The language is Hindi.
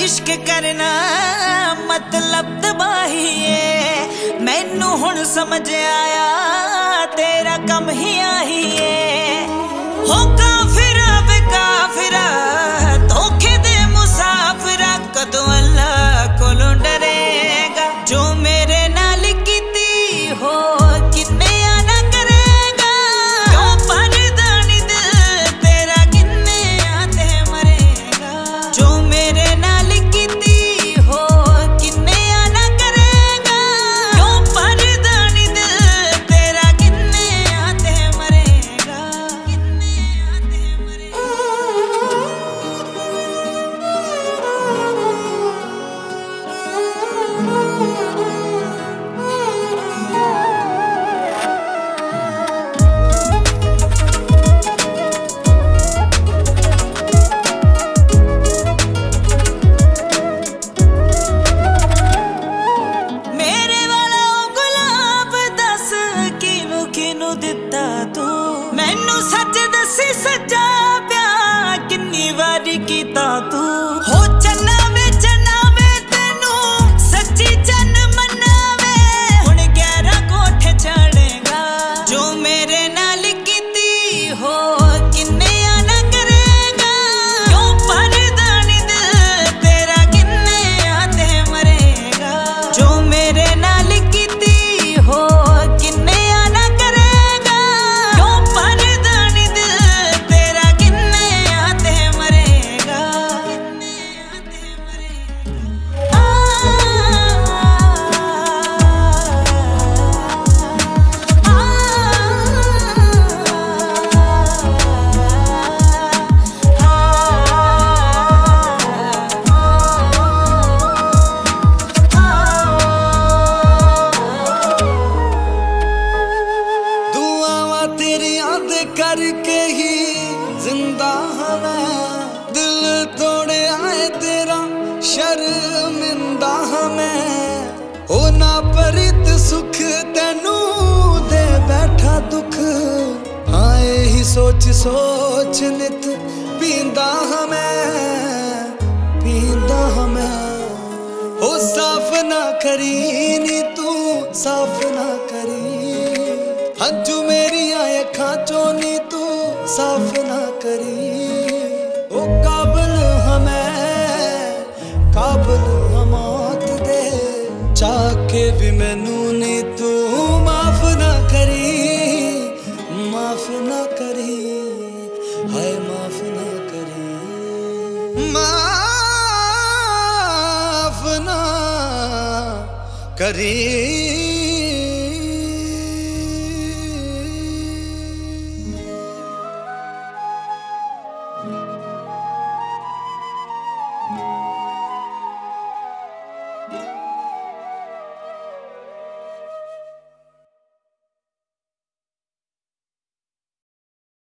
इश्क करना मतलब तबाही है। मैनू हुण समझ आया तेरा कम ही आही है। हो काफिरा बेकाफिरा धोखे दे मुसाफिरा कदों अल्लाह कोलों डरेगा। जो मेरे नाल कीती हो किन्ने आना करेगा। क्यों परदा नी दिल तेरा किन्ने आते मरेगा। जो मेरे नाल कीती हो किन्ने आना करेगा। क्यों परदा नी दिल तेरा किन्ने आते मरेगा। किन्ने आते मरेगा। मेरे वाला गुलाब दस किनू किनू दिता तू। मैनू सच दसी सजा प्या किन्नी वारी कीता तू। हो चन्नावे तेनू सच्ची चन मनावे। हुण 11 कोठे चढ़ेगा। जो मेरे नाल कीती हो किन्ने आना करेगा। क्यों परदा नी दिल तेरा किन्ने आते मरेगा। जो मेरे नाल कीती हो किन्ने आना करेगा। क्यों परदा नी दिल तेरा किन्ने आते मरेगा। किन्ने आते मरेगा। दुआवां तेरियां दे करके ही जिंदा हां मैं। दिल तोड़े आए तेरा शर्मिंदा हां मैं। ओ ना परित सुख तेनू दे बैठा दुख। हाँ यही सोच सोच नित पींदा हां मैं। पींदा हां मैं। ओ साफ ना करी नी तू साफ ना करी। हंजू मेरी अखां चों नी तू साफ ना करी। ओ काबल हमें काबल मौत दे। चाके भी मैनू नी तू माफ ना करी। माफ ना करी हाय माफ ना करी। माफ ना करी।